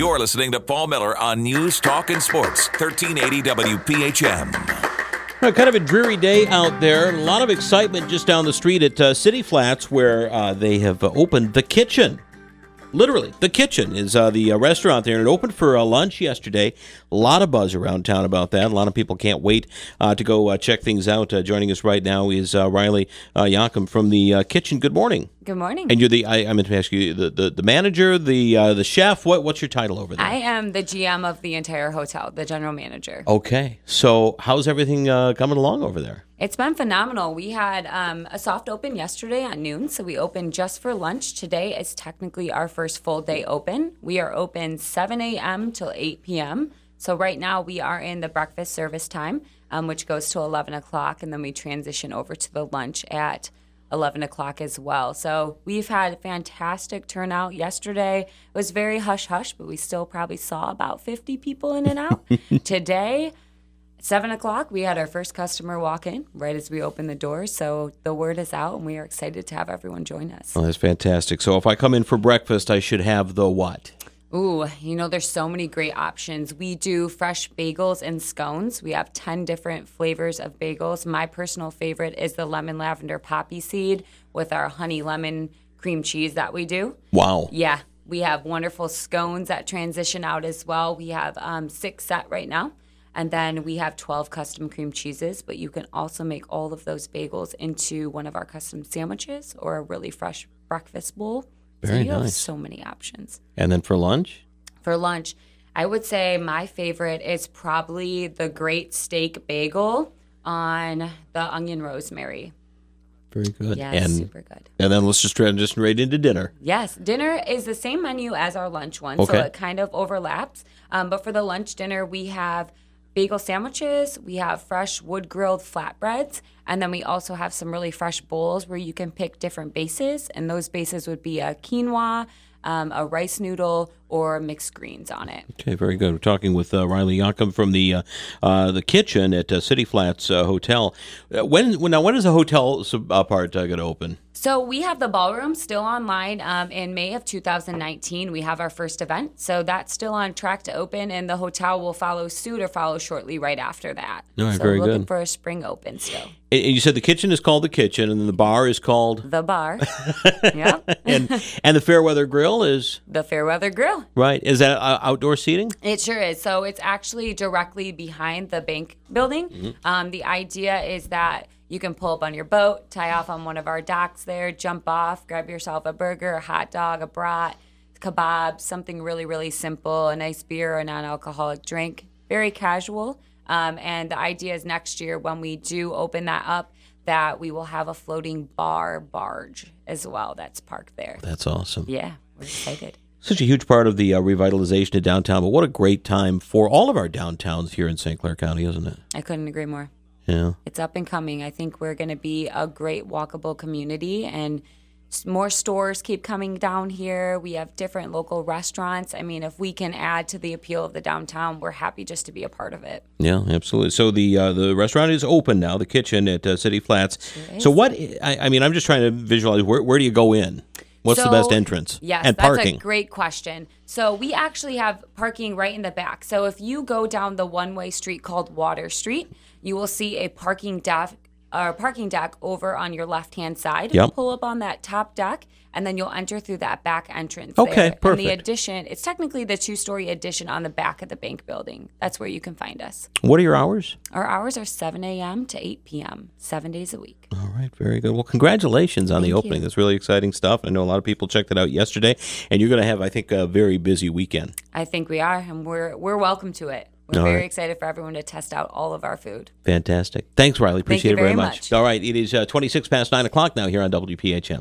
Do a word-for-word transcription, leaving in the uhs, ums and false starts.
You're listening to Paul Miller on News, Talk, and Sports, thirteen eighty W P H M. Well, kind of a dreary day out there. A lot of excitement just down the street at uh, City Flats, where uh, they have uh, opened The Kitchen. Literally, The Kitchen is uh, the uh, restaurant there, and it opened for uh, lunch yesterday. A lot of buzz around town about that. A lot of people can't wait uh, to go uh, check things out. Uh, joining us right now is uh, Riley uh, Yakum from The uh, Kitchen. Good morning. Good morning. And you're the, I, I meant to ask you, the, the, the manager, the uh, the chef. What What's your title over there? I am the G M of the entire hotel, the general manager. Okay. So how's everything uh, coming along over there? It's been phenomenal. We had um, a soft open yesterday at noon, so we opened just for lunch. Today is technically our first full day open. We are open seven a.m. till eight p.m. So right now we are in the breakfast service time, um, which goes to eleven o'clock, and then we transition over to the lunch at eleven o'clock as well. So we've had a fantastic turnout yesterday. It was very hush-hush, but we still probably saw about fifty people in and out. Today, at seven o'clock, we had our first customer walk in right as we opened the doors. So the word is out, and we are excited to have everyone join us. Oh, that's fantastic. So if I come in for breakfast, I should have the what? Ooh, you know, there's so many great options. We do fresh bagels and scones. We have ten different flavors of bagels. My personal favorite is the lemon lavender poppy seed with our honey lemon cream cheese that we do. Wow. Yeah. We have wonderful scones that transition out as well. We have um, six set right now. And then we have twelve custom cream cheeses, but you can also make all of those bagels into one of our custom sandwiches or a really fresh breakfast bowl. Very so you nice. have so many options. And then for lunch? For lunch, I would say my favorite is probably the great steak bagel on the onion rosemary. Very good. Yeah, and, super good. And then let's just transition right into dinner. Yes, dinner is the same menu as our lunch one, Okay. so it kind of overlaps. Um, but for the lunch dinner, we have bagel sandwiches, we have fresh wood-grilled flatbreads, and then we also have some really fresh bowls where you can pick different bases, and those bases would be a quinoa, um, a rice noodle, or mixed greens on it. Okay, very good. We're talking with uh, Riley Yakum from the uh, uh, the kitchen at uh, City Flats uh, Hotel. Uh, when, when now when is the hotel uh, part uh, going to open? So we have the ballroom still online. Um, in May of two thousand nineteen, we have our first event. So that's still on track to open, and the hotel will follow suit or follow shortly right after that. All right, so very we're looking good. for a spring open still. And you said the kitchen is called the kitchen, and then the bar is called The bar. Yep. and and the Fairweather Grill is The Fairweather Grill. right. Is that uh, outdoor seating? It sure is. So it's actually directly behind the bank building. Mm-hmm. Um, the idea is that you can pull up on your boat, tie off on one of our docks there, jump off, grab yourself a burger, a hot dog, a brat, kebab, something really, really simple, a nice beer or a non-alcoholic drink. Very casual. Um, and the idea is next year when we do open that up, that we will have a floating bar barge as well that's parked there. That's awesome. Yeah, we're excited. Such a huge part of the uh, revitalization of downtown, but what a great time for all of our downtowns here in Saint Clair County, isn't it? I couldn't agree more. Yeah. It's up and coming. I think we're going to be a great walkable community, and s- more stores keep coming down here. We have different local restaurants. I mean, if we can add to the appeal of the downtown, we're happy just to be a part of it. Yeah, absolutely. So the uh, the restaurant is open now, the kitchen at uh, City Flats. Sure is. So what, I, I mean, I'm just trying to visualize, where, where do you go in? What's the So, best entrance? Yes, and that's parking. a great question. So we actually have parking right in the back. So if you go down the one-way street called Water Street, you will see a parking deck, or parking deck over on your left-hand side. Yep. Pull up on that top deck, and then you'll enter through that back entrance. Okay, there. And perfect. the addition, it's technically the two-story addition on the back of the bank building. That's where you can find us. What are your hours? Our hours are seven a.m. to eight p.m., seven days a week. All right, very good. Well, congratulations on the Thank opening. you. That's really exciting stuff. I know a lot of people checked it out yesterday, and you're going to have, I think, a very busy weekend. I think we are, and we're we're welcome to it. We're All very right. excited for everyone to test out all of our food. Fantastic. Thanks, Riley. Appreciate you it very very much. much. All right, it is uh, twenty-six past nine o'clock now here on W P H M.